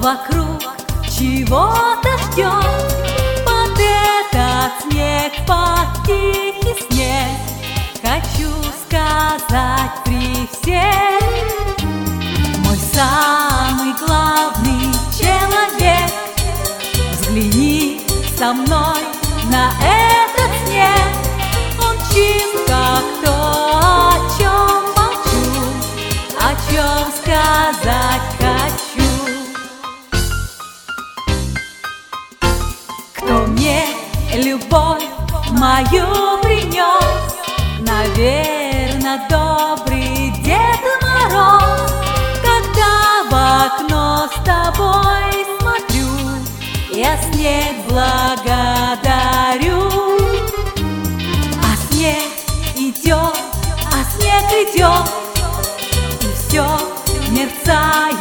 вокруг чего-то ждет. Под этот снег, под тихий снег, хочу сказать при всех: мой самый главный человек, взгляни со мной на этот снег. Он чист, как то, о чем молчу, о чем сказать хочу. Кто мне любовь мою принес? Наверно, добрый Дед Мороз. Когда в окно с тобой смотрю, я снег благодарю. А снег идет, и все мерцает